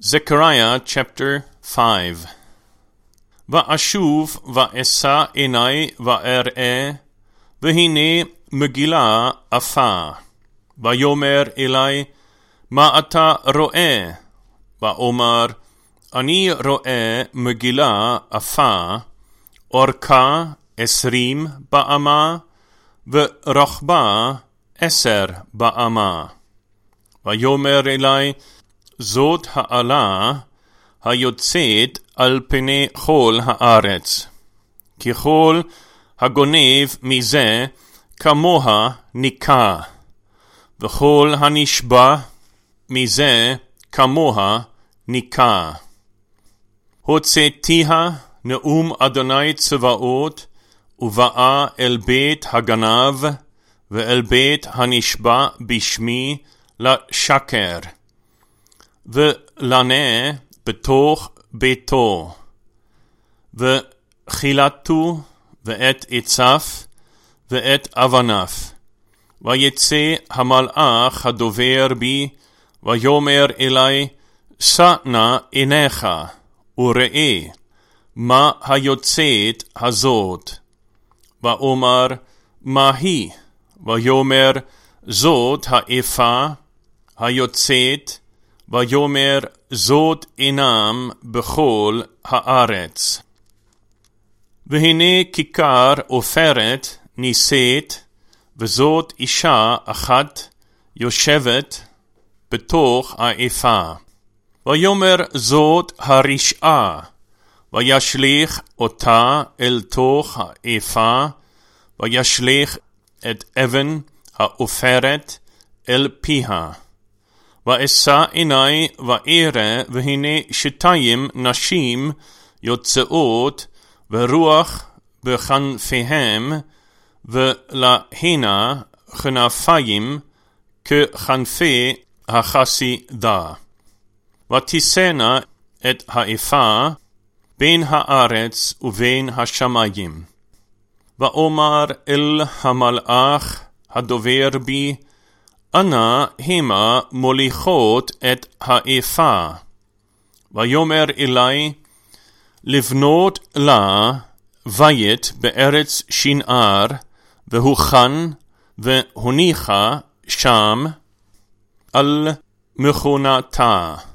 Zechariah chapter 5. ואשוב ואשא עיני ואראה, והנה מגילה עפה. ויאמר אלי, מה אתה רואה? ואומר, אני רואה מגילה עפה, אורכה 20 באמה, ורוחבה 10 באמה. ויאמר אלי, זאת העלה היוצאת על פני כל הארץ. ככל הגונב מזה כמוה ניקה, וכל הנשבע מזה כמוה ניקה. הוצאתיה נאום אדוני צבאות, ובאה אל בית הגנב ואל בית הנשבע בשמי לשקר. ולנה בתוך ביתו, וחילתו ואת עצף ואת אבניו. ויצא המלאך הדובר בי, ויאמר אלי, שא נא עיניך, וראה מה היוצאת הזאת. ואומר, מה היא? ויאמר, זאת האפה היוצאת, ויאמר, זאת אינם בכל הארץ. והנה כיכר עופרת נישאת, וזאת אישה אחת יושבת בתוך האפה. ויאמר זאת הרשעה, וישליך אותה אל תוך האפה, וישליך את אבן העופרת אל פיה. ואשא עיני ואראה, והנה 2 נשים יוצאות, ורוח בכנפיהם, ולהנה כנפיים ככנפי החסידה. ותישאנה את האפה בין הארץ ובין השמיים. ואומר אל המלאך הדובר בי, אנא המה מוליכות את האפה. ויאמר אלי, לבנות לה בית בארץ שנער, והוכן והוניחה שם על מכונתה.